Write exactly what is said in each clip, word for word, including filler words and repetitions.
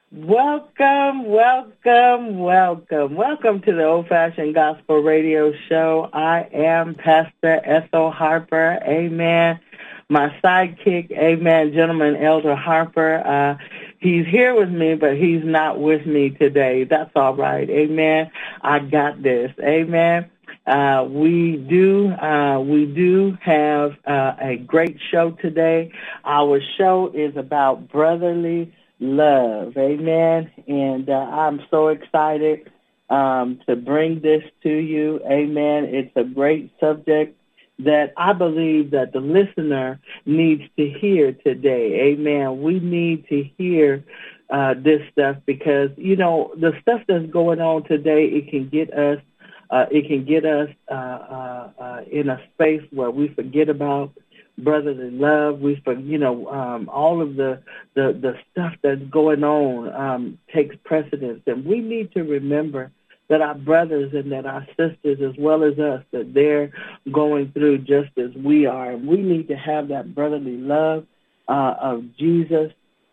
Welcome, welcome, welcome. Welcome to the Old Fashioned Gospel Radio Show. I am Pastor Ethel Harper. Amen. My sidekick, amen, gentleman Elder Harper. Uh, he's here with me, but he's not with me today. That's all right. Amen. I got this. Amen. Uh, we do, uh, we do have uh, a great show today. Our show is about brotherly love. Amen. And uh, I'm so excited um, to bring this to you. Amen. It's a great subject that I believe that the listener needs to hear today. Amen. We need to hear uh, this stuff because, you know, the stuff that's going on today, it can get us, uh, it can get us uh, uh, uh, in a space where we forget about brotherly love. We, for you know, um, all of the, the the stuff that's going on um, takes precedence, and we need to remember that our brothers and that our sisters, as well as us, that they're going through just as we are. And we need to have that brotherly love uh, of Jesus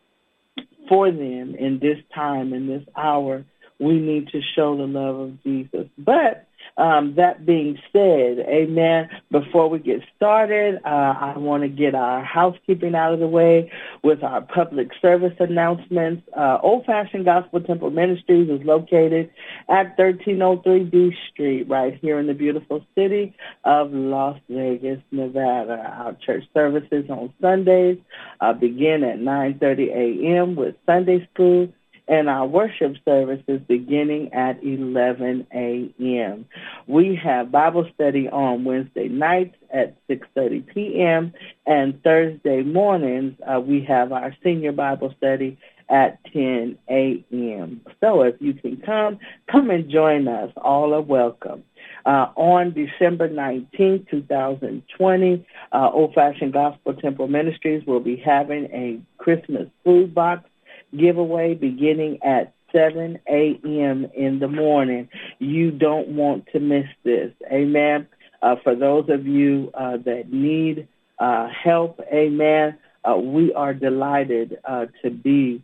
for them in this time, in this hour. We need to show the love of Jesus. But um, that being said, amen, before we get started, uh, I want to get our housekeeping out of the way with our public service announcements. Uh, Old Fashioned Gospel Temple Ministries is located at thirteen oh three B Street, right here in the beautiful city of Las Vegas, Nevada. Our church services on Sundays uh, begin at nine thirty a.m. with Sunday school, and our worship services beginning at eleven a.m. We have Bible study on Wednesday nights at six thirty p.m., and Thursday mornings uh, we have our senior Bible study at ten a.m. So if you can come, come and join us. All are welcome. Uh, on December nineteenth, twenty twenty, uh, Old Fashioned Gospel Temple Ministries will be having a Christmas food box giveaway beginning at seven a.m. in the morning. You don't want to miss this. Amen. Uh, for those of you uh, that need uh, help, amen, uh, we are delighted uh, to be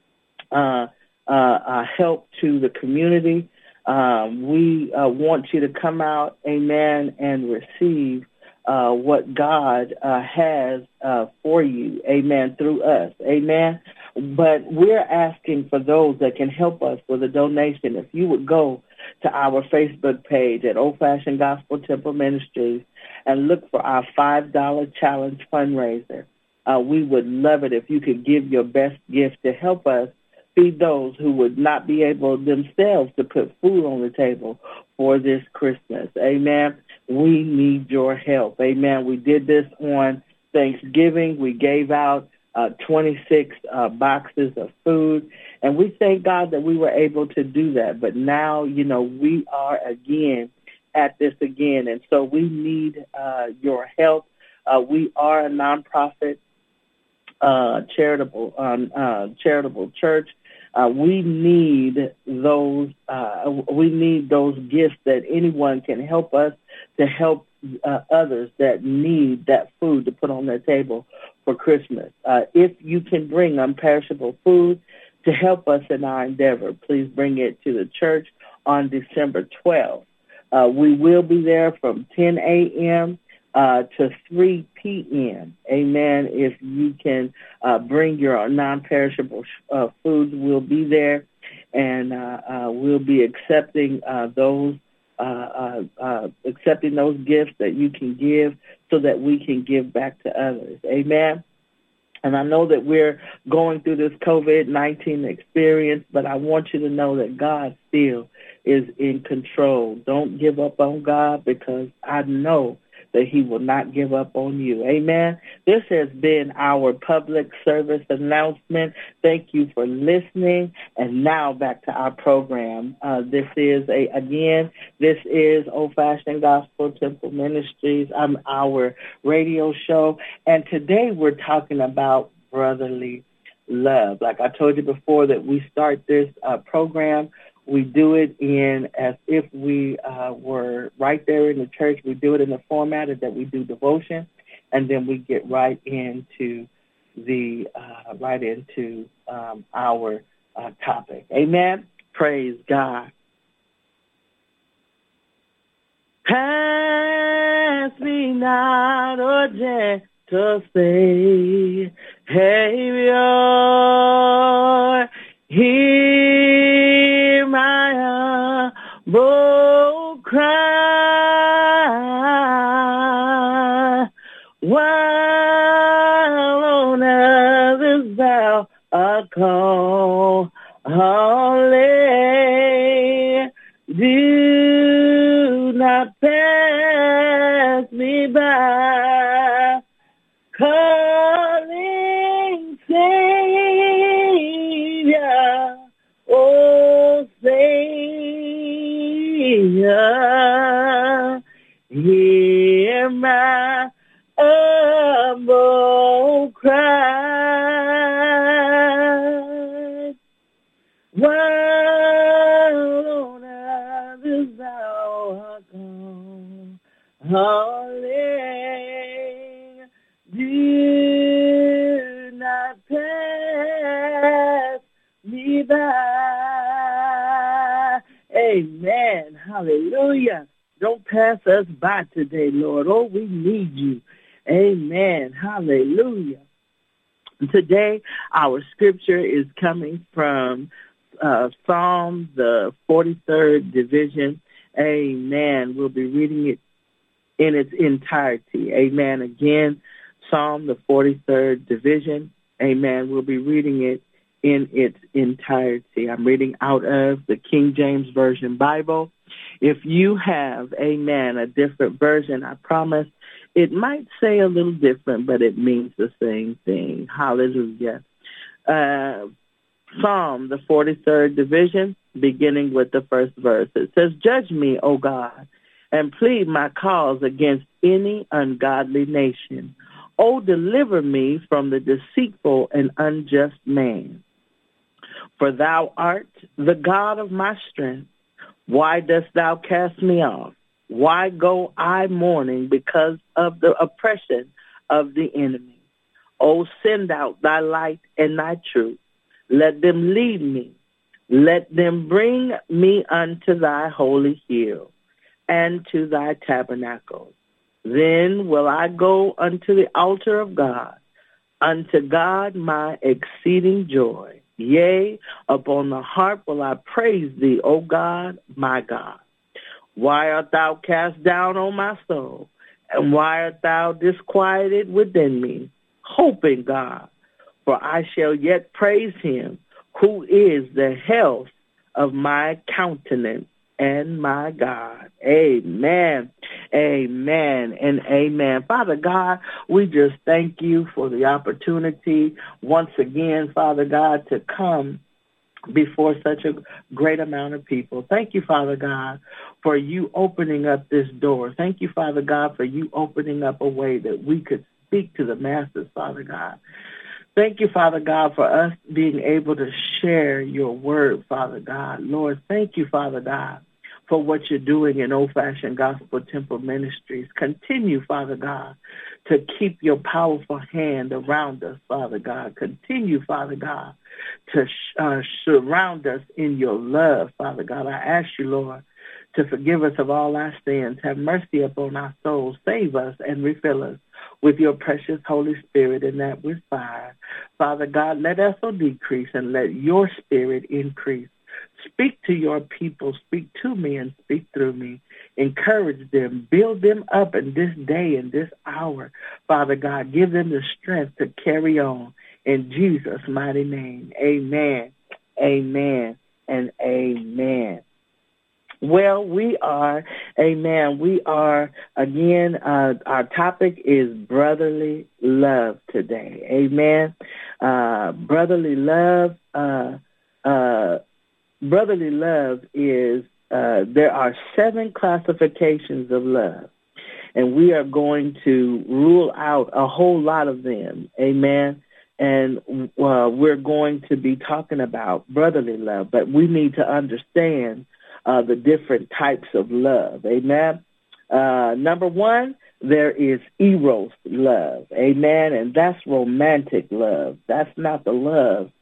uh, uh, a help to the community. Um, we uh, want you to come out, amen, and receive Uh, what God uh, has uh, for you, amen, through us, amen. But we're asking for those that can help us with a donation. If you would go to our Facebook page at Old Fashioned Gospel Temple Ministries and look for our five dollar challenge fundraiser, uh, we would love it if you could give your best gift to help us feed those who would not be able themselves to put food on the table for this Christmas. Amen. We need your help. Amen. We did this on Thanksgiving. We gave out uh, twenty-six uh, boxes of food, and we thank God that we were able to do that. But now, you know, we are again at this again, and so we need uh, your help. Uh, we are a nonprofit uh, charitable um, uh, charitable church. Uh, we need those. Uh, we need those gifts that anyone can help us to help uh, others that need that food to put on their table for Christmas. Uh, if you can bring unperishable food to help us in our endeavor, please bring it to the church on December twelfth. Uh, we will be there from ten a.m. Uh, to three p.m. Amen. If you can uh, bring your non-perishable uh, foods, we'll be there, and uh, uh, we'll be accepting uh, those uh, uh, uh, accepting those gifts that you can give, so that we can give back to others. Amen. And I know that we're going through this COVID nineteen experience, but I want you to know that God still is in control. Don't give up on God, because I know that he will not give up on you. Amen. This has been our public service announcement. Thank you for listening. And now back to our program. Uh, this is, a again, this is Old Fashioned Gospel Temple Ministries. I'm our radio show. And today we're talking about brotherly love. Like I told you before, that we start this uh, program, we do it in as if we uh, were right there in the church. We do it in the format that we do devotion, and then we get right into the uh, right into um, our uh, topic. Amen. Praise God. Pass me not, O gentle Savior, hear my humble cry, while on others thou art called, holy, do not pass me by, calling Savior, oh Savior, hear my humble cry, while on others thou art gone, holy, do not pass me by. Amen. Hallelujah. Don't pass us by today, Lord. Oh, we need you. Amen. Hallelujah. Today, our scripture is coming from uh, Psalm, the forty-third division. Amen. We'll be reading it in its entirety. Amen. Again, Psalm, the forty-third division. Amen. We'll be reading it in its entirety. I'm reading out of the King James Version Bible. If you have, amen, a different version, I promise it might say a little different, but it means the same thing. Hallelujah. Uh, Psalm, the forty-third division, beginning with the first verse. It says, "Judge me, O God, and plead my cause against any ungodly nation. O deliver me from the deceitful and unjust man. For thou art the God of my strength. Why dost thou cast me off? Why go I mourning because of the oppression of the enemy? O send out thy light and thy truth. Let them lead me. Let them bring me unto thy holy hill and to thy tabernacle. Then will I go unto the altar of God, unto God my exceeding joy. Yea, upon the harp will I praise thee, O God, my God. Why art thou cast down, O my soul? And why art thou disquieted within me? Hope in God, for I shall yet praise him, who is the health of my countenance and my God." Amen, amen, and amen. Father God, we just thank you for the opportunity once again, Father God, to come before such a great amount of people. Thank you, Father God, for you opening up this door. Thank you, Father God, for you opening up a way that we could speak to the masses, Father God. Thank you, Father God, for us being able to share your word, Father God. Lord, thank you, Father God, for what you're doing in Old Fashioned Gospel Temple Ministries. Continue, Father God, to keep your powerful hand around us, Father God. Continue, Father God, to uh, surround us in your love, Father God. I ask you, Lord, to forgive us of all our sins. Have mercy upon our souls. Save us and refill us with your precious Holy Spirit, and that with fire. Father God, let us decrease and let your spirit increase. Speak to your people. Speak to me and speak through me. Encourage them. Build them up in this day and this hour. Father God, give them the strength to carry on. In Jesus' mighty name, amen, amen, and amen. Well, we are, amen, we are, again, uh, our topic is brotherly love today, amen. Uh, brotherly love, uh, uh, brotherly love is, uh, there are seven classifications of love, and we are going to rule out a whole lot of them, amen. And uh, we're going to be talking about brotherly love, but we need to understand Uh, the different types of love, amen. Uh, number one, there is eros love, amen, and that's romantic love. That's not the love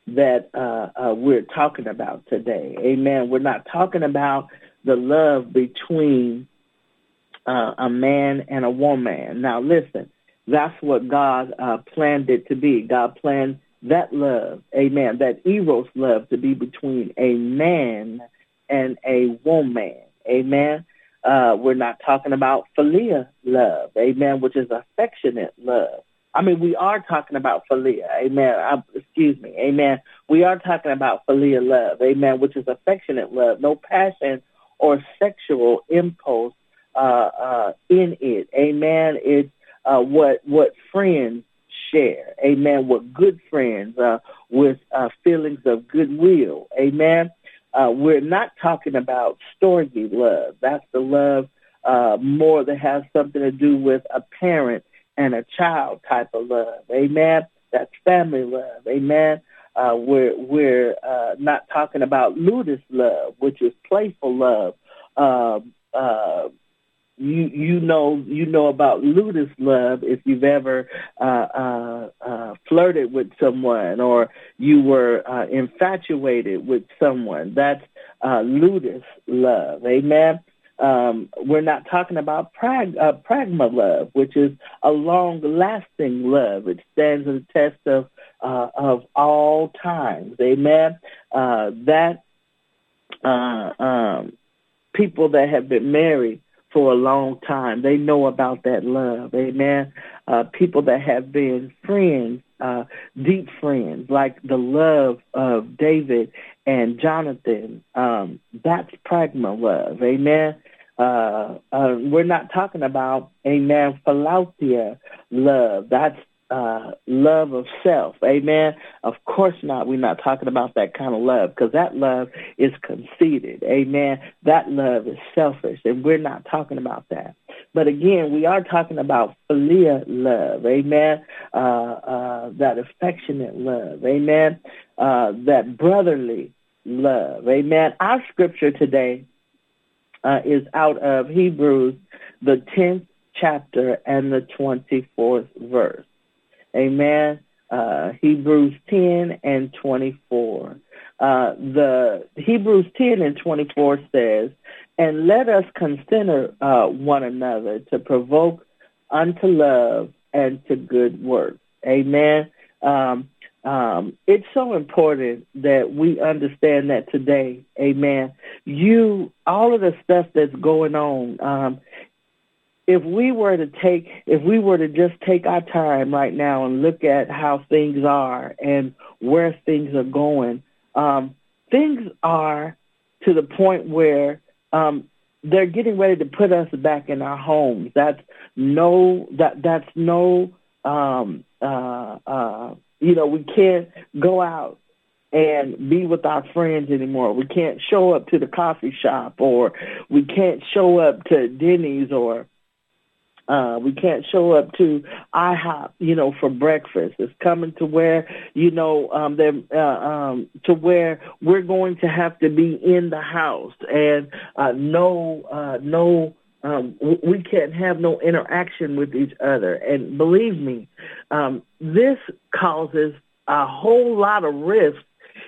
that uh, uh, we're talking about today. Amen. We're not talking about the love between uh, a man and a woman. Now, listen, that's what God uh, planned it to be. God planned that love, amen, that eros love to be between a man and a woman, amen. Uh, we're not talking about philia love, amen, which is affectionate love. I mean, we are talking about philia, amen. I, excuse me, amen. We are talking about philia love, amen, which is affectionate love, no passion or sexual impulse uh, uh, in it, amen. It's uh, what what friends share, amen, with good friends, uh, with uh, feelings of goodwill, amen. Uh, we're not talking about storge love. That's the love uh, more that has something to do with a parent and a child type of love, amen. That's family love, amen. Uh, we're we're uh, not talking about ludus love, which is playful love. Uh, uh, You you know you know about ludus love if you've ever uh, uh, uh, flirted with someone or you were uh, infatuated with someone. That's uh, ludus love, amen. Um, we're not talking about prag, uh, pragma love, which is a long-lasting love. It stands the test of uh, of all times, amen. Uh, that uh, um, people that have been married for a long time, they know about that love, amen. Uh, people that have been friends, uh, deep friends, like the love of David and Jonathan, um, that's pragma love, amen. Uh, uh, we're not talking about, amen, philautia love. That's uh, love of self, amen. Of course not. We're not talking about that kind of love because that love is conceited, amen. That love is selfish, and we're not talking about that. But again, we are talking about philia love, amen, uh, uh, that affectionate love, amen, uh, that brotherly love, amen. Our scripture today uh, is out of Hebrews, the tenth chapter and the twenty-fourth verse. Amen. Uh, Hebrews ten and twenty-four. Uh, the Hebrews ten and twenty-four says, "And let us consider uh, one another to provoke unto love and to good works." Amen. Um, um, it's so important that we understand that today. Amen. You, all of the stuff that's going on. Um, If we were to take, if we were to just take our time right now and look at how things are and where things are going, um, things are to the point where um, they're getting ready to put us back in our homes. That's no, that that's no, um, uh, uh, you know, we can't go out and be with our friends anymore. We can't show up to the coffee shop, or we can't show up to Denny's, or Uh, we can't show up to IHOP, you know, for breakfast. It's coming to where, you know, um, they're, uh, um, to where we're going to have to be in the house, and uh, no, uh, no, um, we can't have no interaction with each other. And believe me, um, this causes a whole lot of risk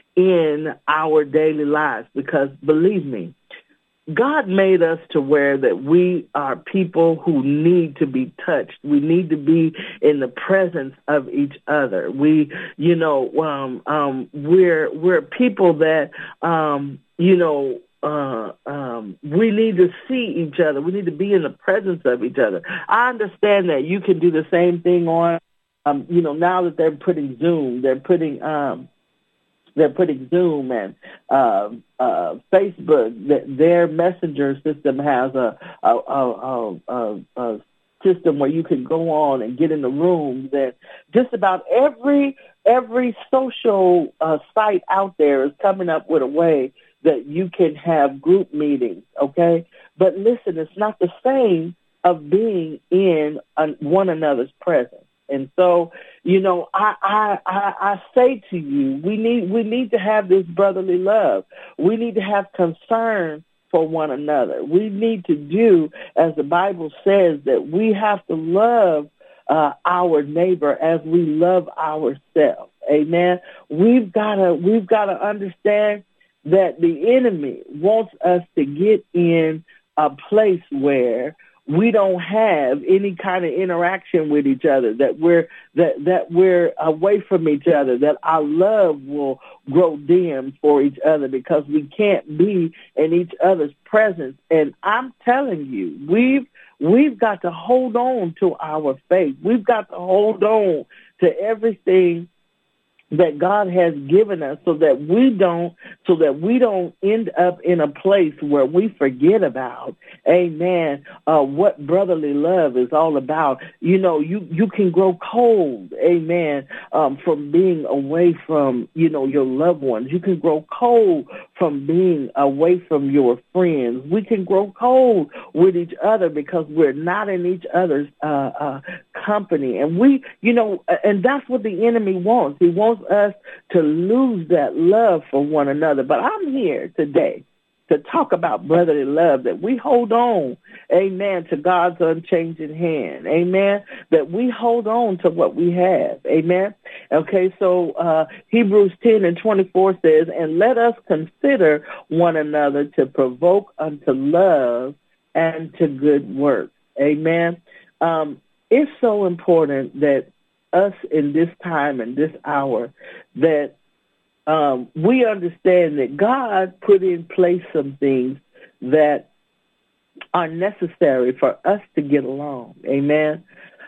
in our daily lives because, believe me, God made us to where that we are people who need to be touched. We need to be in the presence of each other. We, you know, um, um, we're we're people that, um, you know, uh, um, we need to see each other. We need to be in the presence of each other. I understand that you can do the same thing on, um, you know, now that they're putting Zoom, they're putting. Um, They're putting Zoom and uh, uh, Facebook. Their messenger system has a, a, a, a, a system where you can go on and get in the rooms. And just about every every social uh, site out there is coming up with a way that you can have group meetings. Okay, but listen, it's not the same of being in one another's presence. And so, you know, I, I I I say to you, we need we need to have this brotherly love. We need to have concern for one another. We need to do, as the Bible says, that we have to love uh, our neighbor as we love ourselves. Amen. We've got to, we've got to understand that the enemy wants us to get in a place where we don't have any kind of interaction with each other, that we're that that we're away from each other, that our love will grow dim for each other because we can't be in each other's presence. And I'm telling you, we've we've got to hold on to our faith. We've got to hold on to everything that God has given us, so that we don't, so that we don't end up in a place where we forget about, amen, uh, what brotherly love is all about. You know, you, you can grow cold, amen, um, from being away from, you know, your loved ones. You can grow cold from being away from your friends. We can grow cold with each other because we're not in each other's uh, uh, company. And we, you know, and that's what the enemy wants. He wants us to lose that love for one another. But I'm here today to talk about brotherly love, that we hold on, amen, to God's unchanging hand, amen, that we hold on to what we have, amen. Okay, so uh, Hebrews ten and twenty-four says, and let us consider one another to provoke unto love and to good works, amen. Um, it's so important that us in this time and this hour, that um, we understand that God put in place some things that are necessary for us to get along. Amen.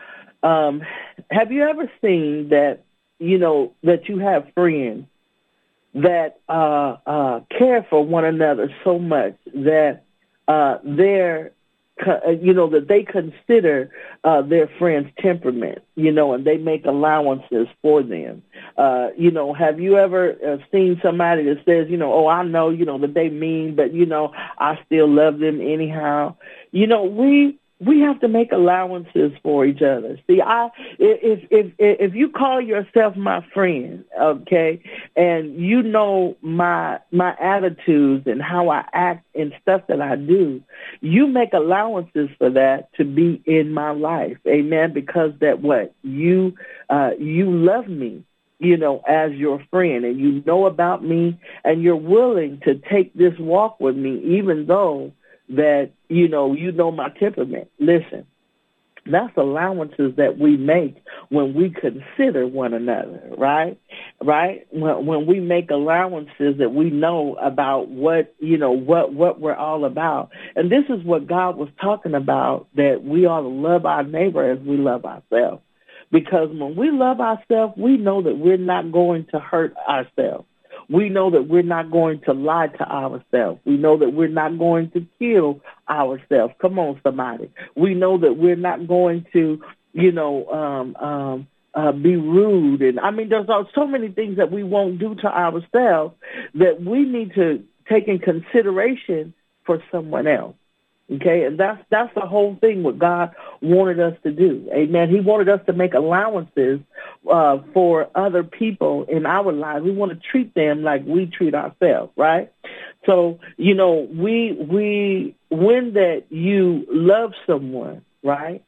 Um, have you ever seen that, you know, that you have friends that uh, uh, care for one another so much that uh, they're you know, that they consider uh, their friend's temperament, you know, and they make allowances for them. Uh, you know, have you ever uh, seen somebody that says, you know, oh, I know, you know, that they mean, but, you know, I still love them anyhow. You know, we we have to make allowances for each other. See, I if if if you call yourself my friend, okay, and you know my my attitudes and how I act and stuff that I do, you make allowances for that to be in my life, amen. Because that what you uh, you love me, you know, as your friend, and you know about me, and you're willing to take this walk with me, even though that, you know, you know my temperament. Listen, that's allowances that we make when we consider one another, right? Right? When, when we make allowances that we know about what, you know, what, what we're all about. And this is what God was talking about, that we ought to love our neighbor as we love ourselves. Because when we love ourselves, we know that we're not going to hurt ourselves. We know that we're not going to lie to ourselves. We know that we're not going to kill ourselves. Come on, somebody. We know that we're not going to, you know, um, um, uh, be rude. And I mean, there's so many things that we won't do to ourselves that we need to take in consideration for someone else. Okay, and that's that's the whole thing what God wanted us to do. Amen. He wanted us to make allowances uh, for other people in our lives. We want to treat them like we treat ourselves, right? So, you know, we we when that you love someone, right?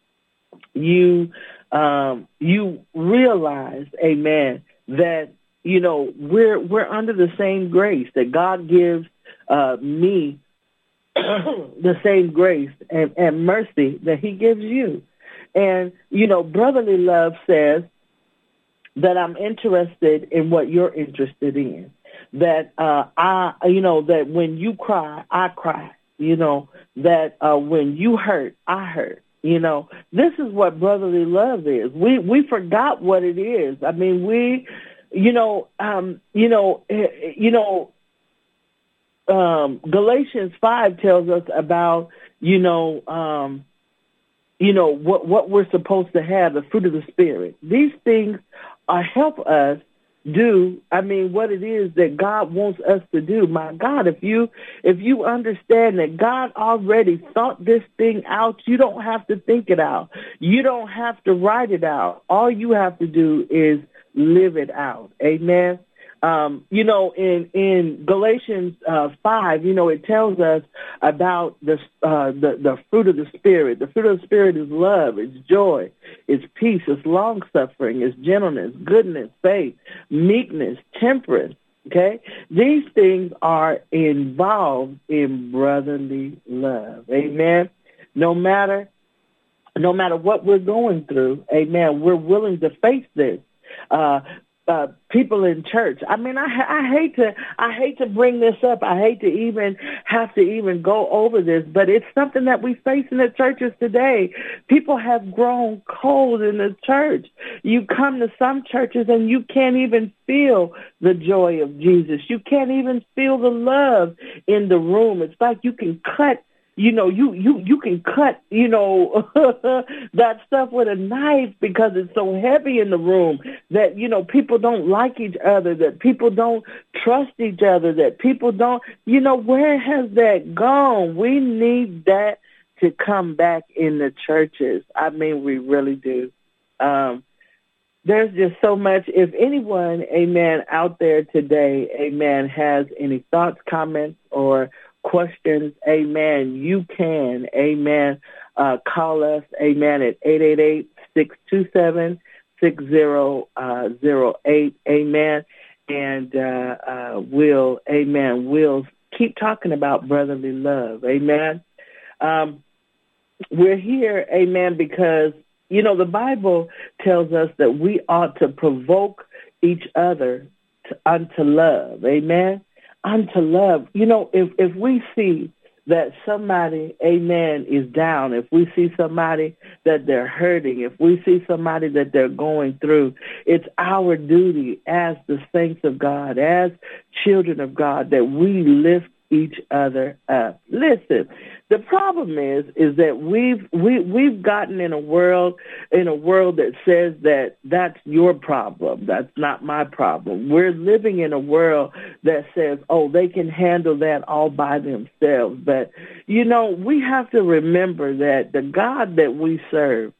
You um, you realize, amen, that you know we're we're under the same grace that God gives uh, me. The same grace and, and mercy that he gives you. And, you know, brotherly love says that I'm interested in what you're interested in. That, uh, I, you know, that when you cry, I cry. You know, that uh, when you hurt, I hurt. You know, this is what brotherly love is. We, we forgot what it is. I mean, we, you know, um, you know, you know, Um, Galatians five tells us about, you know, um, you know, what, what we're supposed to have, the fruit of the Spirit. These things uh, help us do, I mean, what it is that God wants us to do. My God, if you if you understand that God already thought this thing out, you don't have to think it out. You don't have to write it out. All you have to do is live it out. Amen. Um, you know, in in Galatians uh, five, you know, it tells us about the, uh, the the fruit of the Spirit. The fruit of the Spirit is love, it's joy, it's peace, it's long suffering, it's gentleness, goodness, faith, meekness, temperance. Okay, these things are involved in brotherly love. Amen. No matter, no matter what we're going through, amen, we're willing to face this. Uh, uh, people in church. I mean, I, I hate to, I hate to bring this up. I hate to even have to even go over this, but it's something that we face in the churches today. People have grown cold in the church. You come to some churches and you can't even feel the joy of Jesus. You can't even feel the love in the room. It's like you can cut You know, you, you, you can cut, you know, that stuff with a knife because it's so heavy in the room that, you know, people don't like each other, that people don't trust each other, that people don't, you know, where has that gone? We need that to come back in the churches. I mean, we really do. Um, there's just so much. If anyone, amen, out there today, amen, has any thoughts, comments, or questions, amen, you can, amen, uh, call us, amen, at eight eight eight, six two seven, six zero zero eight, amen, and uh, uh, we'll, amen, we'll keep talking about brotherly love, amen. Um, we're here, amen, because, you know, the Bible tells us that we ought to provoke each other to, unto love, amen. Unto love. You know, if, if we see that somebody, amen, is down, if we see somebody that they're hurting, if we see somebody that they're going through, it's our duty as the saints of God, as children of God, that we lift each other up. Listen, the problem is is that we've we we've gotten in a world in a world that says that that's your problem, that's not my problem. We're living in a world that says, oh, they can handle that all by themselves. But you know, we have to remember that the God that we serve,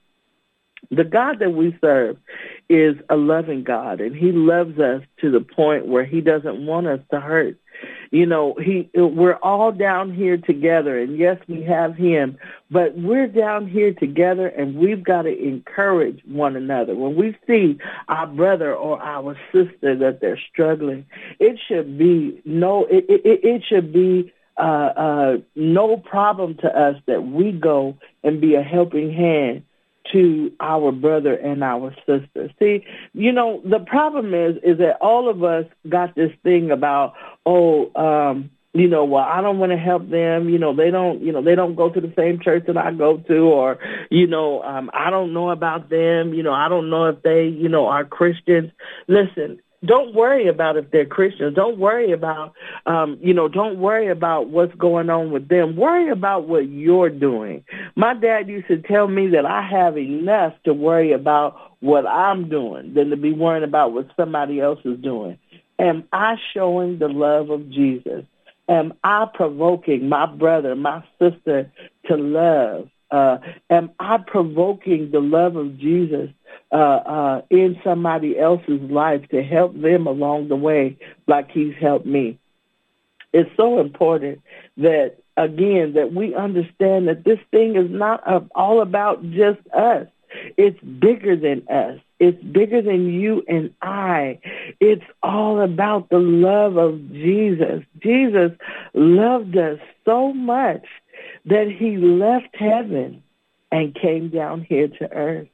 the God that we serve is a loving God, and he loves us to the point where he doesn't want us to hurt. You know, he we're all down here together, and yes, we have him, but we're down here together, and we've got to encourage one another. When we see our brother or our sister that they're struggling, it should be no, it it, it should be uh, uh, no problem to us that we go and be a helping hand to our brother and our sister. See, you know, the problem is, is that all of us got this thing about, oh, um, you know, well, I don't want to help them. You know, they don't, you know, they don't go to the same church that I go to, or, you know, um, I don't know about them. You know, I don't know if they, you know, are Christians. Listen, don't worry about if they're Christians. Don't worry about, um, you know, don't worry about what's going on with them. Worry about what you're doing. My dad used to tell me that I have enough to worry about what I'm doing than to be worrying about what somebody else is doing. Am I showing the love of Jesus? Am I provoking my brother, my sister to love? Uh, am I provoking the love of Jesus uh, uh, in somebody else's life to help them along the way like he's helped me? It's so important that, again, that we understand that this thing is not all about just us. It's bigger than us. It's bigger than you and I. It's all about the love of Jesus. Jesus loved us so much that he left heaven and came down here to earth.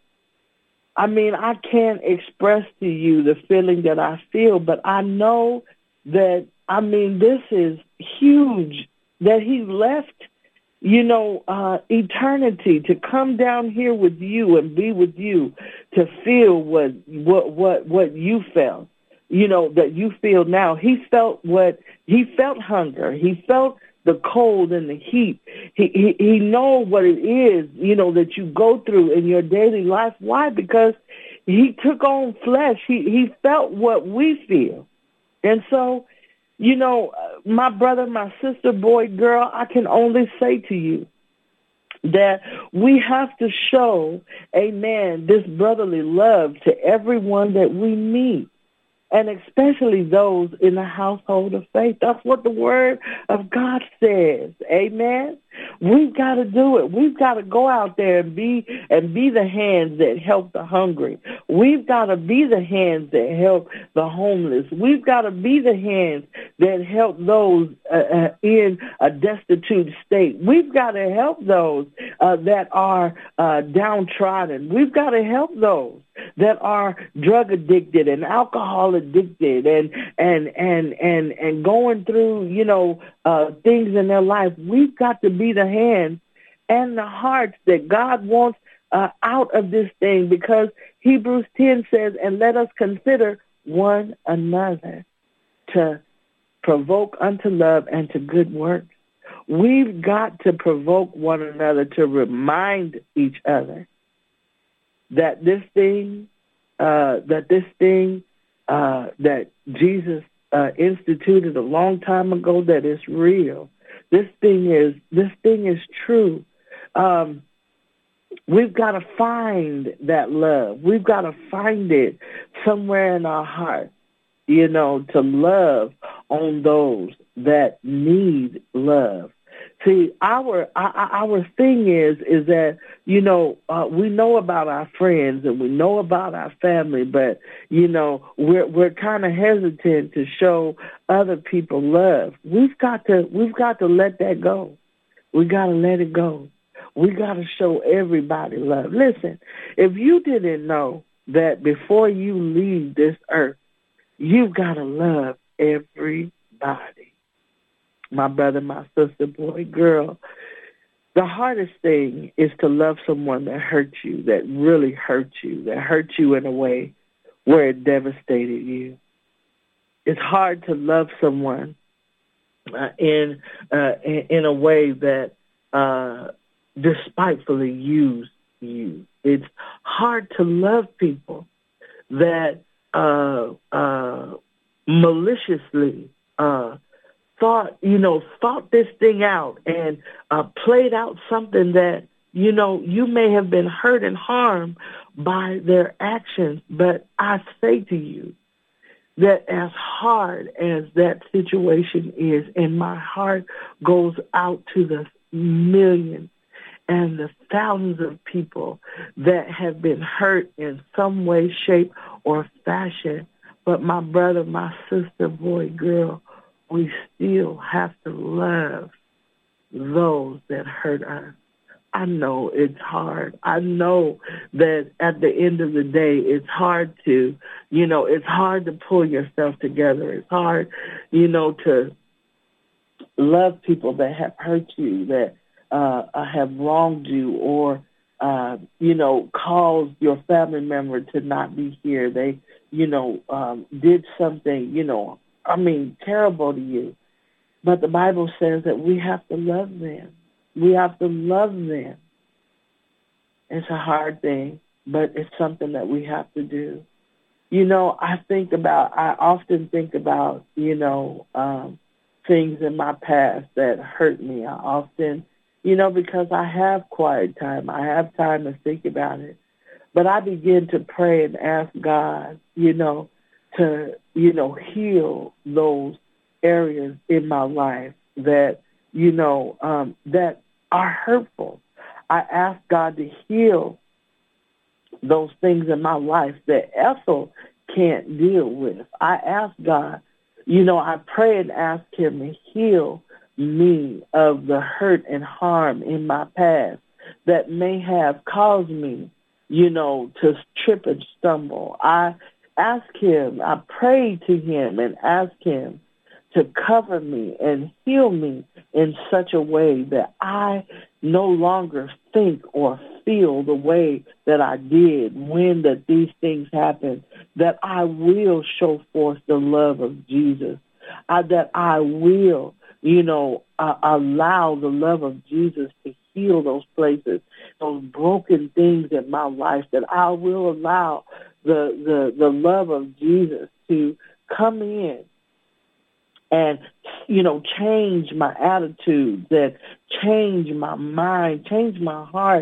I mean, I can't express to you the feeling that I feel, but I know that, I mean, this is huge, that he left, you know, uh, eternity to come down here with you and be with you, to feel what what what what you felt, you know, that you feel now. He felt what, he felt hunger. He felt the cold and the heat. He, he he knows what it is, you know, that you go through in your daily life. Why? Because he took on flesh. He he felt what we feel. And so, you know, my brother, my sister, boy, girl, I can only say to you that we have to show, amen, this brotherly love to everyone that we meet. and especially those in the household of faith. That's what the Word of God says. Amen. We've got to do it. We've got to go out there and be and be the hands that help the hungry. We've got to be the hands that help the homeless. We've got to be the hands that help those uh, uh, in a destitute state. We've got to help those uh, that are uh, downtrodden. We've got to help those that are drug addicted and alcohol addicted and and and and and going through, you know, uh, things in their life. We've got to be the hands and the hearts that God wants uh, out of this thing, because Hebrews ten says, and let us consider one another to provoke unto love and to good works. We've got to provoke one another, to remind each other that this thing, uh, that this thing uh, that Jesus uh, instituted a long time ago, that is real. This thing is this thing is true. Um, we've got to find that love. We've got to find it somewhere in our heart, you know, to love on those that need love. See, our our, our thing is is that, you know, uh, we know about our friends and we know about our family, but, you know, we're we're kind of hesitant to show other people love. We've got to we've got to let that go. We got to let it go. We got to show everybody love. Listen, if you didn't know that before you leave this earth, you've got to love everybody. My brother, my sister, boy, girl. The hardest thing is to love someone that hurt you, that really hurt you, that hurt you in a way where it devastated you. It's hard to love someone uh, in, uh, in in a way that uh, despitefully used you. It's hard to love people that uh, uh, maliciously uh thought, you know, thought this thing out and uh, played out something that, you know, you may have been hurt and harmed by their actions. But I say to you that as hard as that situation is, and my heart goes out to the millions and the thousands of people that have been hurt in some way, shape, or fashion. But my brother, my sister, boy, girl, we still have to love those that hurt us. I know it's hard. I know that at the end of the day, it's hard to, you know, it's hard to pull yourself together. It's hard, you know, to love people that have hurt you, that uh, have wronged you, or, uh, you know, caused your family member to not be here. They, you know, um, did something, you know, I mean, terrible to you. But the Bible says that we have to love them. We have to love them. It's a hard thing, but it's something that we have to do. You know, I think about, I often think about, you know, um, things in my past that hurt me. I often, you know, because I have quiet time. I have time to think about it. But I begin to pray and ask God, you know, to, you know, heal those areas in my life that, you know, um, that are hurtful. I ask God to heal those things in my life that Ethel can't deal with. I ask God, you know, I pray and ask him to heal me of the hurt and harm in my past that may have caused me, you know, to trip and stumble. I ask him, I pray to him and ask him to cover me and heal me in such a way that I no longer think or feel the way that I did when that these things happened, that I will show forth the love of Jesus, I, that I will, you know, uh, allow the love of Jesus to heal those places, those broken things in my life, that I will allow the, the, the love of Jesus to come in and, you know, change my attitudes and change my mind, change my heart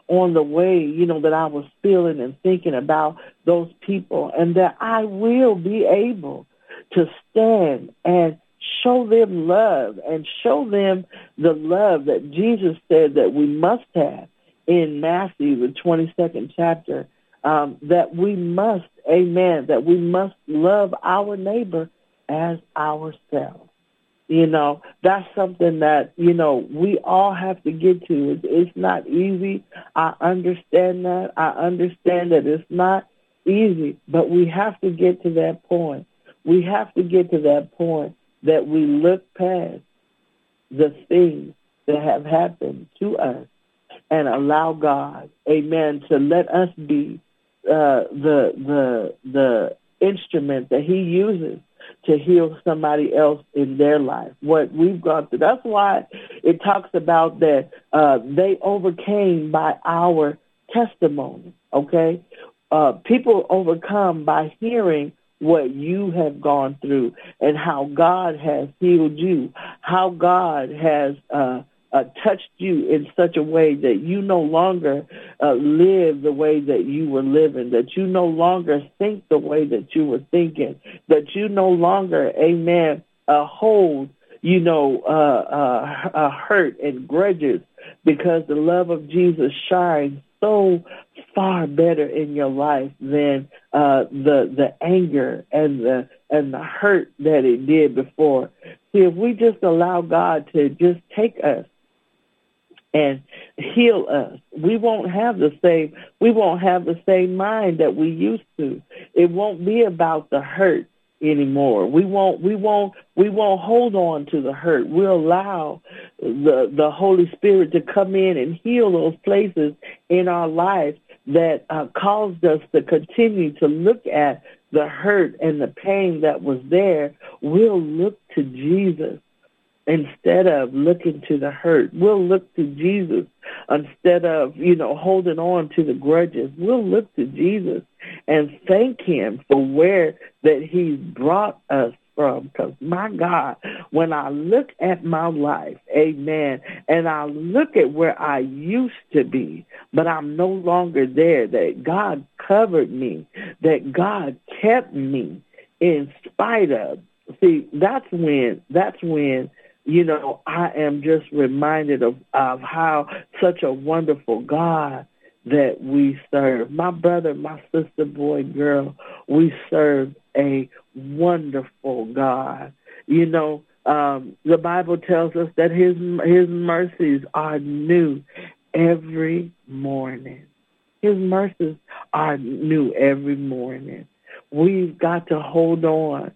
on the way, you know, that I was feeling and thinking about those people, and that I will be able to stand and show them love and show them the love that Jesus said that we must have in Matthew, the twenty-second chapter, um, that we must, amen, that we must love our neighbor as ourselves. You know, that's something that, you know, we all have to get to. It's, it's not easy. I understand that. I understand that it's not easy, but we have to get to that point. We have to get to that point that we look past the things that have happened to us and allow God, amen, to let us be uh, the the the instrument that he uses to heal somebody else in their life, what we've gone through. That's why it talks about that uh, they overcame by our testimony, okay? Uh, people overcome by hearing what you have gone through and how God has healed you, how God has uh, uh, touched you in such a way that you no longer uh, live the way that you were living, that you no longer think the way that you were thinking, that you no longer, amen, uh, hold, you know, uh, uh, uh, hurt and grudges, because the love of Jesus shines so far better in your life than uh, the the anger and the and the hurt that it did before. See, if we just allow God to just take us and heal us, we won't have the same we won't have the same mind that we used to. It won't be about the hurt anymore. We won't we won't we won't hold on to the hurt. We'll allow the the Holy Spirit to come in and heal those places in our life that uh, caused us to continue to look at the hurt and the pain that was there. We'll look to Jesus instead of looking to the hurt. We'll look to Jesus instead of, you know, holding on to the grudges. We'll look to Jesus and thank him for where that he's brought us from. Because, my God, when I look at my life, amen, and I look at where I used to be, but I'm no longer there, that God covered me, that God kept me in spite of. See, that's when, that's when, you know, I am just reminded of, of how such a wonderful God that we serve. My brother, my sister, boy, girl, we serve a wonderful God. You know, um, the Bible tells us that his his mercies are new every morning. His mercies are new every morning. We've got to hold on.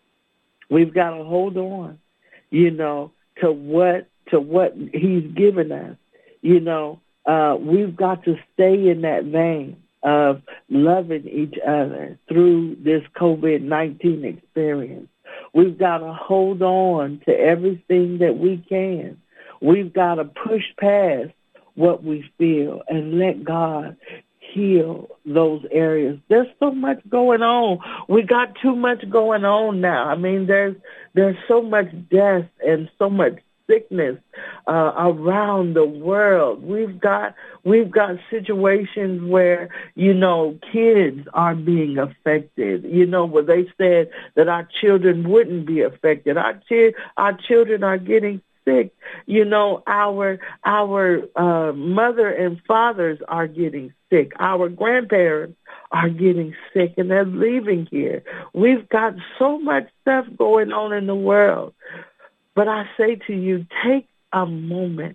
We've got to hold on, you know, to what to what he's given us. You know, uh, we've got to stay in that vein of loving each other through this COVID nineteen experience. We've got to hold on to everything that we can. We've got to push past what we feel and let God heal those areas. There's so much going on. We got too much going on now. I mean, there's there's so much death and so much sickness uh, around the world. We've got we've got situations where, you know, kids are being affected. You know, where they said that our children wouldn't be affected. Our chi- our children are getting sick. You know, our our uh, mother and fathers are getting sick. Our grandparents are getting sick, and they're leaving here. We've got so much stuff going on in the world. But I say to you, take a moment,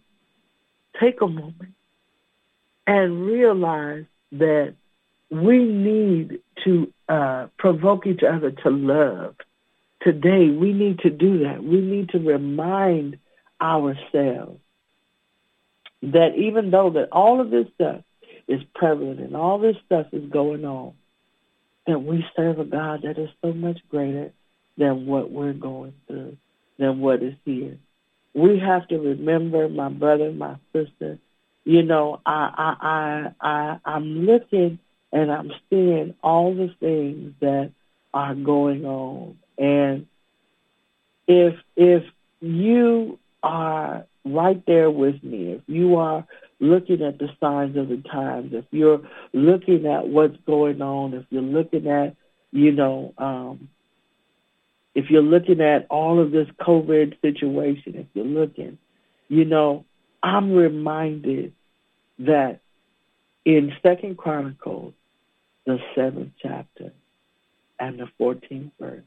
take a moment, and realize that we need to uh, provoke each other to love. Today, we need to do that. We need to remind ourselves that even though that all of this stuff is prevalent and all this stuff is going on, that we serve a God that is so much greater than what we're going through, than what is here. We have to remember, my brother, my sister, you know, I, I, I, I, I'm looking and I'm seeing all the things that are going on. And if if you are right there with me, if you are looking at the signs of the times, if you're looking at what's going on, if you're looking at, you know, um, if you're looking at all of this COVID situation, if you're looking, you know, I'm reminded that in Second Chronicles, the seventh chapter and the fourteenth verse,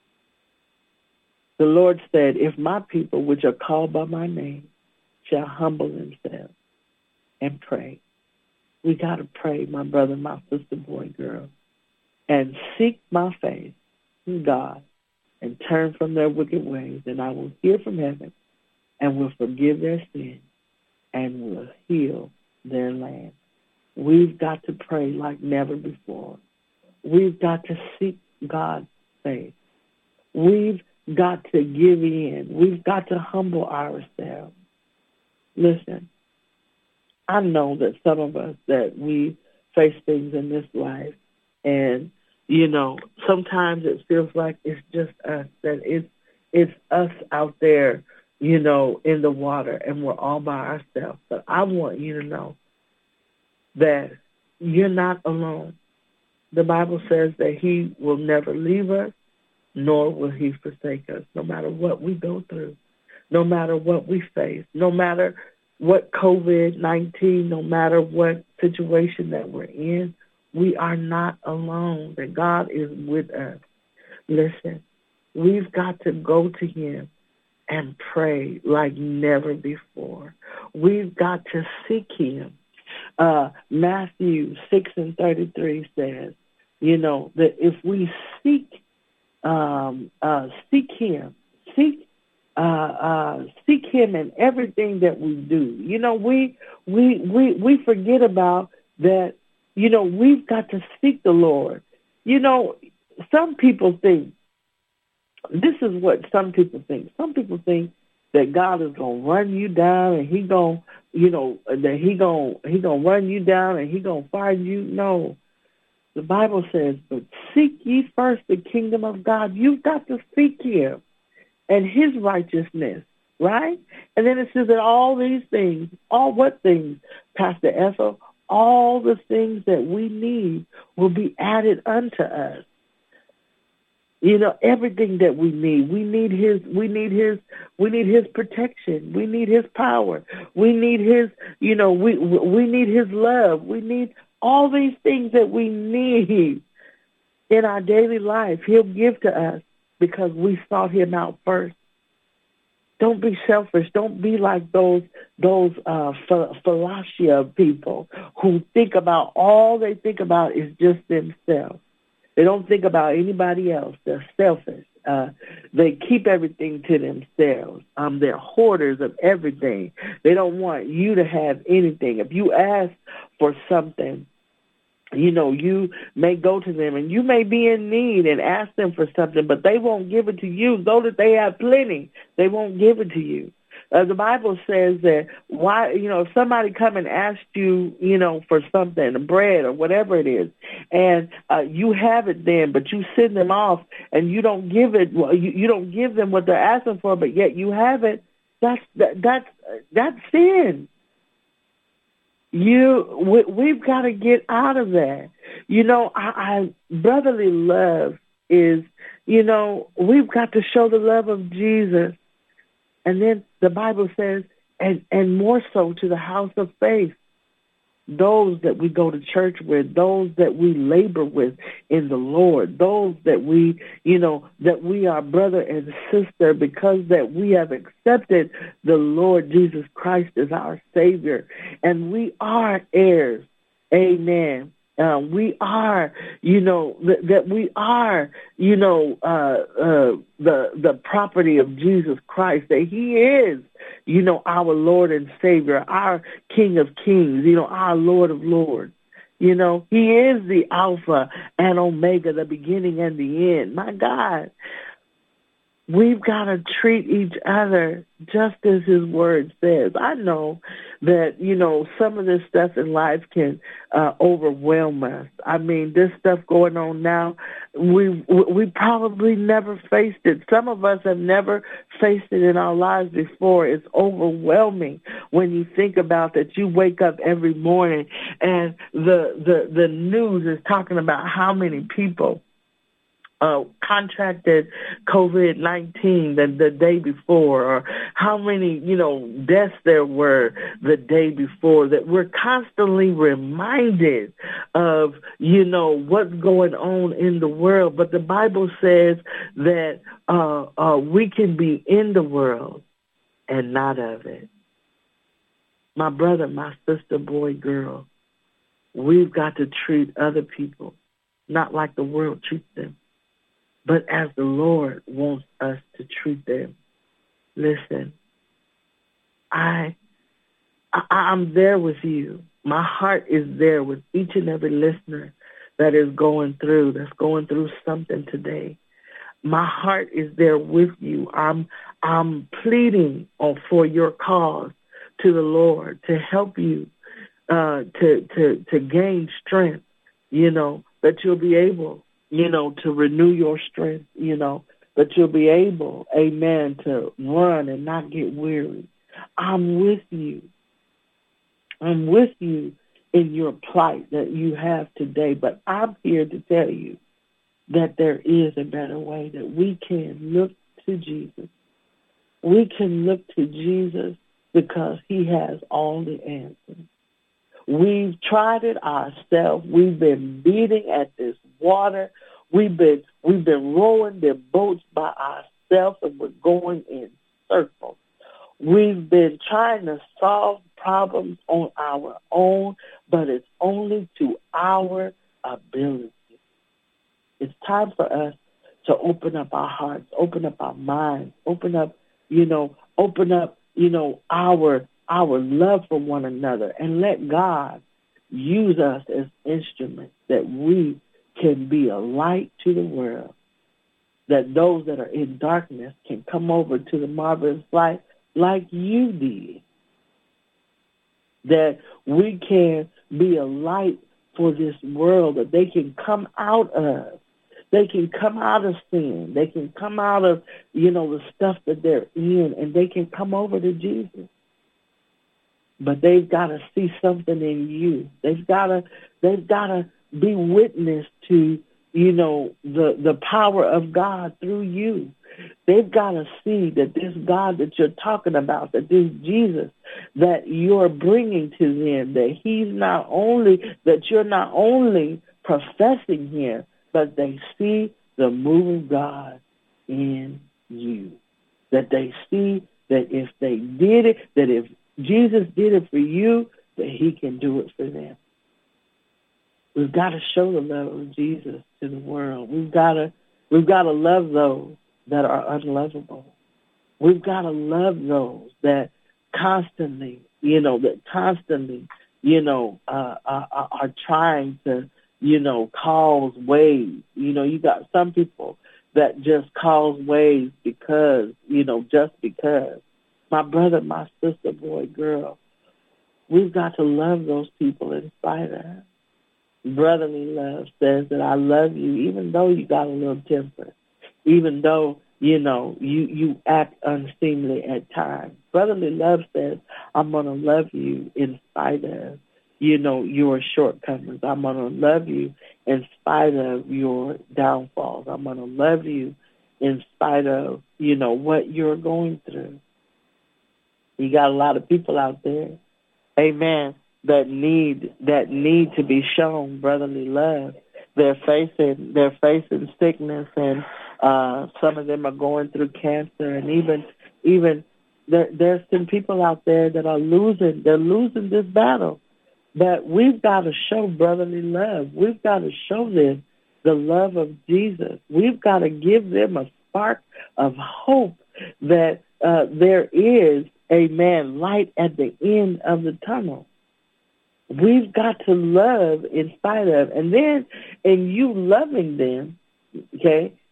the Lord said, if my people, which are called by my name, shall humble themselves and pray. We got to pray, my brother, my sister, boy, girl, and seek my face, God, and turn from their wicked ways, and I will hear from heaven and will forgive their sin and will heal their land. We've got to pray like never before. We've got to seek God's face. We've got to give in. We've got to humble ourselves. Listen, I know that some of us, that we face things in this life, and, you know, sometimes it feels like it's just us, that it's, it's us out there, you know, in the water, and we're all by ourselves. But I want you to know that you're not alone. The Bible says that he will never leave us, nor will he forsake us, no matter what we go through, no matter what we face, no matter what COVID nineteen, no matter what situation that we're in, we are not alone, that God is with us. Listen, we've got to go to him and pray like never before. We've got to seek him. Uh, Matthew six and thirty-three says, you know, that if we seek um, uh, seek him, seek uh, uh, seek him in everything that we do. You know, we we we we forget about that. You know, we've got to seek the Lord. You know, some people think, this is what some people think. Some people think that God is gonna run you down and he gonna, you know, that he gonna he gonna run you down and he gonna find you. No. The Bible says, but seek ye first the kingdom of God. You've got to seek him and his righteousness, right? And then it says that all these things, all what things, Pastor Ethel, all the things that we need will be added unto us. You know, everything that we need. We need his, we need his, we need his protection. We need his power. We need his, you know, we we need his love. We need all these things that we need in our daily life. He'll give to us because we sought him out first. Don't be selfish. Don't be like those those uh, Philatia people who think about, all they think about is just themselves. They don't think about anybody else. They're selfish. Uh, they keep everything to themselves. Um, they're hoarders of everything. They don't want you to have anything. If you ask for something, you know, you may go to them and you may be in need and ask them for something, but they won't give it to you. Though that they have plenty, they won't give it to you. Uh, the Bible says that why, you know, if somebody come and ask you, you know, for something, bread or whatever it is, and uh, you have it then, but you send them off and you don't give it, well, you, you don't give them what they're asking for, but yet you have it. That's that, that's that's sin. You, we, we've got to get out of that. You know, I, I brotherly love is, you know, we've got to show the love of Jesus. And then the Bible says, and, and more so to the house of faith, those that we go to church with, those that we labor with in the Lord, those that we, you know, that we are brother and sister because that we have accepted the Lord Jesus Christ as our Savior. And we are heirs. Amen. Uh, we are, you know, th- that we are, you know, uh, uh, the the property of Jesus Christ, that he is, you know, our Lord and Savior, our King of Kings, you know, our Lord of Lords. You know, he is the Alpha and Omega, the beginning and the end. My God. We've got to treat each other just as his word says. I know that, you know, some of this stuff in life can uh, overwhelm us. I mean, this stuff going on now, we we probably never faced it. Some of us have never faced it in our lives before. It's overwhelming when you think about that. You wake up every morning and the the, the news is talking about how many people Uh, contracted COVID nineteen the, the day before, or how many, you know, deaths there were the day before, that we're constantly reminded of, you know, what's going on in the world. But the Bible says that uh, uh, we can be in the world and not of it. My brother, my sister, boy, girl, we've got to treat other people not like the world treats them, but as the Lord wants us to treat them. Listen, I, I, I'm there with you. My heart is there with each and every listener that is going through, that's going through something today. My heart is there with you. I'm, I'm pleading on, for your cause to the Lord to help you uh, to, to, to gain strength, you know, that you'll be able, you know, to renew your strength, you know, that you'll be able, amen, to run and not get weary. I'm with you. I'm with you in your plight that you have today, but I'm here to tell you that there is a better way, that we can look to Jesus. We can look to Jesus because he has all the answers. We've tried it ourselves. We've been beating at this water. We've been we've been rowing the boats by ourselves, and we're going in circles. We've been trying to solve problems on our own, but it's only to our ability. It's time for us to open up our hearts, open up our minds, open up, you know, open up, you know, our our love for one another, and let God use us as instruments that we can be a light to the world, that those that are in darkness can come over to the marvelous light like you did, that we can be a light for this world, that they can come out of. They can come out of sin. They can come out of, you know, the stuff that they're in, and they can come over to Jesus. But they've got to see something in you. They've got to, they've got to be witness to, you know, the, the power of God through you. They've got to see that this God that you're talking about, that this Jesus that you're bringing to them, that he's not only, that you're not only professing him, but they see the move of God in you. That they see that if they did it, that if Jesus did it for you, that he can do it for them. We've got to show the love of Jesus to the world. We've got to, we've got to love those that are unlovable. We've got to love those that constantly, you know, that constantly, you know, uh, are, are trying to, you know, cause waves. You know, you got some people that just cause waves because, you know, just because. My brother, my sister, boy, girl, we've got to love those people in spite of. Brotherly love says that I love you even though you got a little temper, even though, you know, you, you act unseemly at times. Brotherly love says I'm going to love you in spite of, you know, your shortcomings. I'm going to love you in spite of your downfalls. I'm going to love you in spite of, you know, what you're going through. You got a lot of people out there, amen, that need that need to be shown brotherly love. They're facing they're facing sickness, and uh, some of them are going through cancer, and even even there, there's some people out there that are losing. They're losing this battle, but we've got to show brotherly love. We've got to show them the love of Jesus. We've got to give them a spark of hope that uh, there is, amen, light at the end of the tunnel. We've got to love in spite of. And then in you loving them, okay,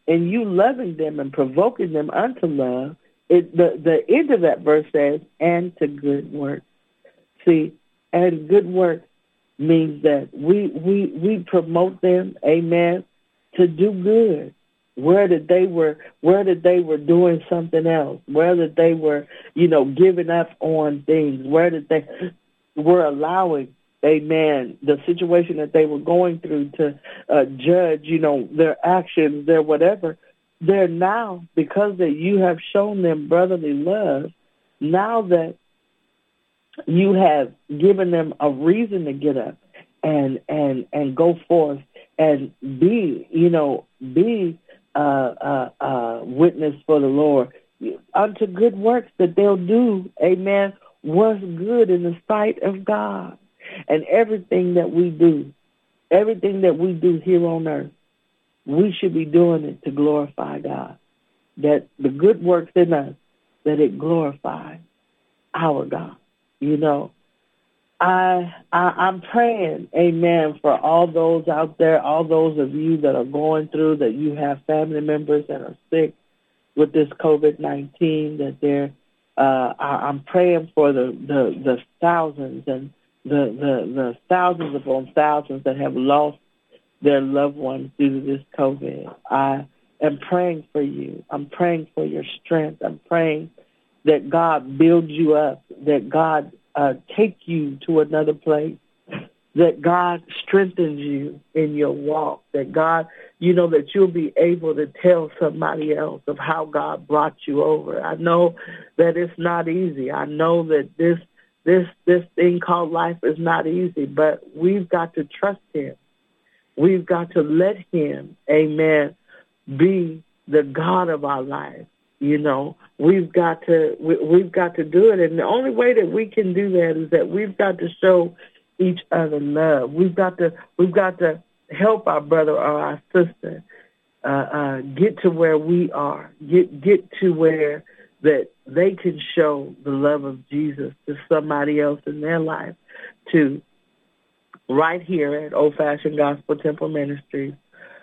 and you loving them and provoking them unto love, it, the, the end of that verse says, and to good work. See, and good work means that we, we, we promote them, amen, to do good. Where that they were, where that they were doing something else, where that they were, you know, giving up on things, where that they were allowing, amen, the situation that they were going through to uh, judge, you know, their actions, their whatever. They're now, because that you have shown them brotherly love, now that you have given them a reason to get up and and and go forth and be, you know, be Uh, uh, uh, witness for the Lord unto good works that they'll do, amen, was good in the sight of God. And everything that we do, everything that we do here on earth, we should be doing it to glorify God. That the good works in us, that it glorifies our God. You know, I, I, I'm praying, amen, for all those out there, all those of you that are going through, that you have family members that are sick with this COVID nineteen, that they're, uh, I, I'm praying for the, the, the thousands and the, the, the thousands upon thousands that have lost their loved ones due to this COVID. I am praying for you. I'm praying for your strength. I'm praying that God builds you up, that God Uh, take you to another place, that God strengthens you in your walk, that God, you know, that you'll be able to tell somebody else of how God brought you over. I know that it's not easy. I know that this this this thing called life is not easy, but we've got to trust him. We've got to let him, amen, be the God of our life. You know, we've got to we, we've got to do it, and the only way that we can do that is that we've got to show each other love. We've got to we've got to help our brother or our sister uh, uh, get to where we are, get get to where that they can show the love of Jesus to somebody else in their life. To right here at Old Fashioned Gospel Temple Ministries.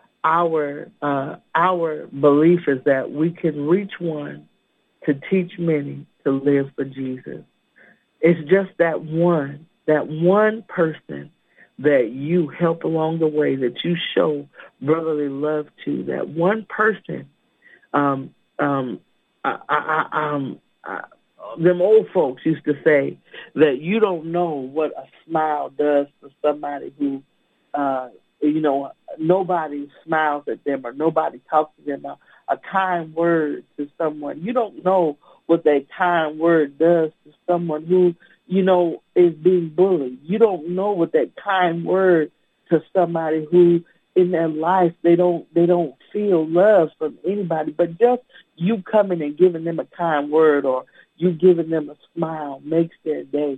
Our uh, our belief is that we can reach one to teach many to live for Jesus. It's just that one, that one person that you help along the way, that you show brotherly love to, that one person. Um, um, I, I, I, um, I, them old folks used to say that you don't know what a smile does for somebody who, uh, you know, nobody smiles at them or nobody talks to them. A, a kind word to someone. You don't know what that kind word does to someone who, you know, is being bullied. You don't know what that kind word to somebody who in their life they don't they don't feel love from anybody. But just you coming and giving them a kind word or you giving them a smile makes their day.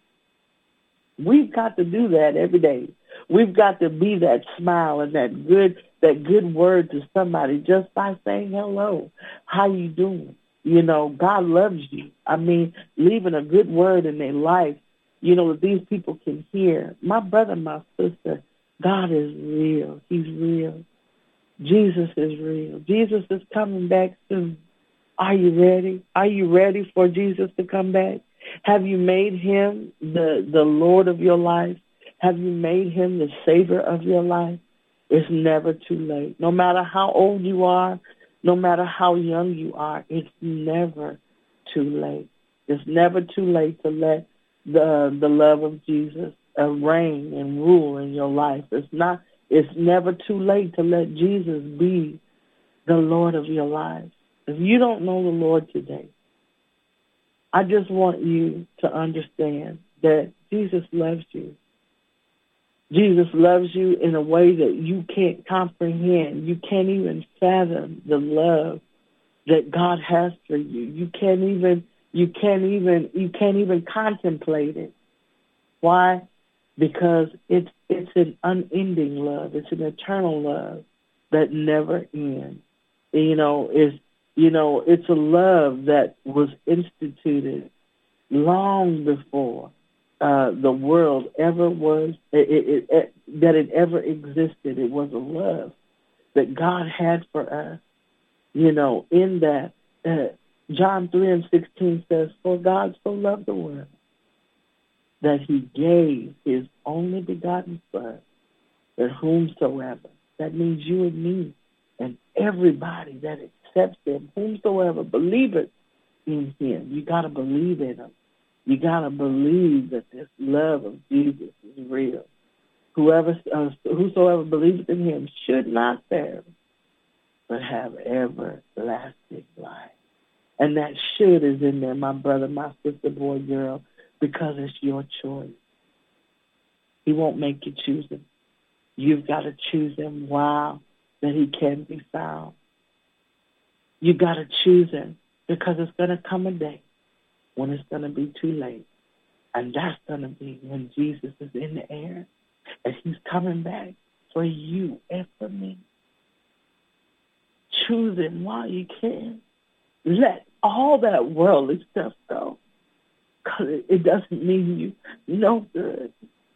We've got to do that every day. We've got to be that smile and that good that good word to somebody just by saying hello. How you doing? You know, God loves you. I mean, leaving a good word in their life, you know, that these people can hear. My brother, my sister, God is real. He's real. Jesus is real. Jesus is coming back soon. Are you ready? Are you ready for Jesus to come back? Have you made him the, the Lord of your life? Have you made him the Savior of your life? It's never too late. No matter how old you are, no matter how young you are, it's never too late. It's never too late to let the the love of Jesus uh, reign and rule in your life. It's not. It's never too late to let Jesus be the Lord of your life. If you don't know the Lord today, I just want you to understand that Jesus loves you. Jesus loves you in a way that you can't comprehend. You can't even fathom the love that God has for you. You can't even you can't even you can't even contemplate it. Why? Because it's it's an unending love. It's an eternal love that never ends. You know, it's you know, it's a love that was instituted long before uh, the world ever was, it, it, it, that it ever existed. It was a love that God had for us. You know, in that, uh, John three and sixteen says, for God so loved the world that he gave his only begotten Son, that whomsoever, that means you and me, and everybody that accepts him, whomsoever believeth in him. You got to believe in him. You got to believe that this love of Jesus is real. Whoever, uh, whosoever believes in him should not perish, but have everlasting life. And that should is in there, my brother, my sister, boy, girl, because it's your choice. He won't make you choose him. You've got to choose him while that he can be found. You got to choose him because it's going to come a day when it's going to be too late. And that's going to be when Jesus is in the air and he's coming back for you and for me. Choose him while you can. Let all that worldly stuff go, because it, it doesn't mean you no good.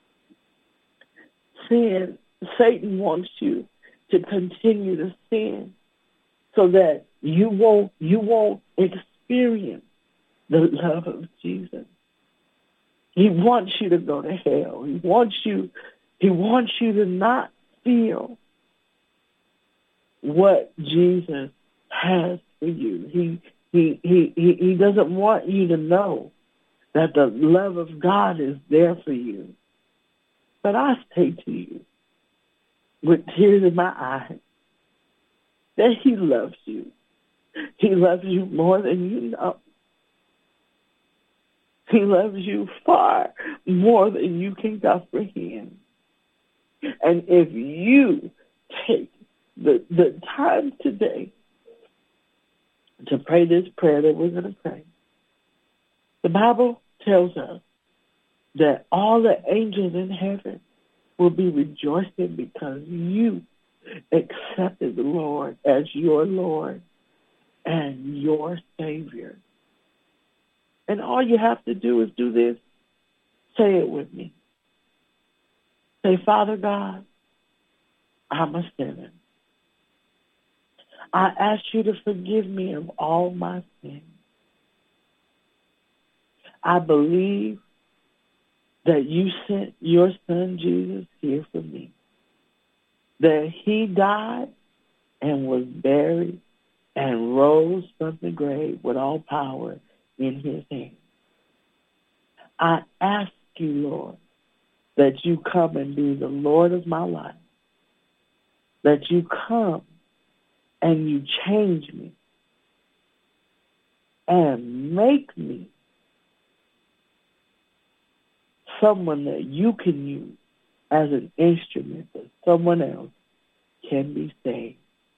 Sin, Satan wants you to continue to sin so that you won't you won't experience the love of Jesus. He wants you to go to hell. He wants you he wants you to not feel what Jesus has for you. He he he he he doesn't want you to know that the love of God is there for you. But I say to you, with tears in my eyes, that he loves you. He loves you more than you know. He loves you far more than you can comprehend. And if you take the, the time today to pray this prayer that we're going to pray, the Bible tells us that all the angels in heaven will be rejoicing because you accepted the Lord as your Lord and your Savior. And all you have to do is do this. Say it with me. Say, Father God, I'm a sinner. I ask you to forgive me of all my sins. I believe that you sent your son Jesus here for me, that he died and was buried and rose from the grave with all power in his hand. I ask you, Lord, that you come and be the Lord of my life, that you come and you change me and make me someone that you can use as an instrument that someone else can be saved.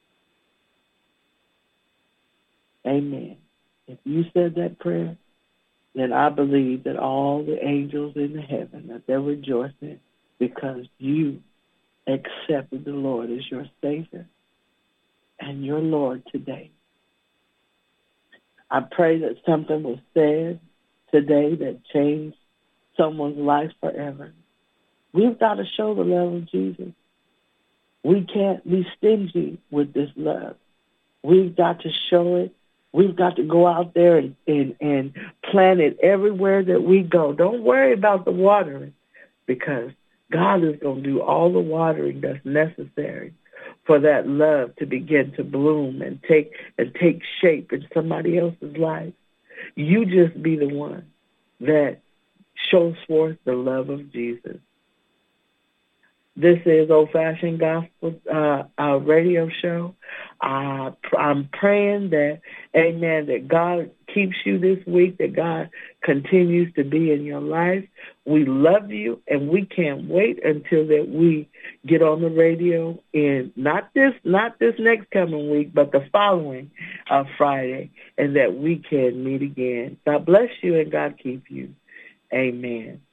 Amen. If you said that prayer, then I believe that all the angels in heaven, that they're rejoicing because you accepted the Lord as your Savior and your Lord today. I pray that something was said today that changed someone's life forever. We've got to show the love of Jesus. We can't be stingy with this love. We've got to show it. We've got to go out there and, and, and plant it everywhere that we go. Don't worry about the watering, because God is going to do all the watering that's necessary for that love to begin to bloom and take and take shape in somebody else's life. You just be the one that shows forth the love of Jesus. This is Old Fashioned Gospel uh, uh, radio show. Uh, I'm praying that, amen, that God keeps you this week, that God continues to be in your life. We love you, and we can't wait until that we get on the radio in not this not this next coming week, but the following uh, Friday, and that we can meet again. God bless you, and God keep you. Amen.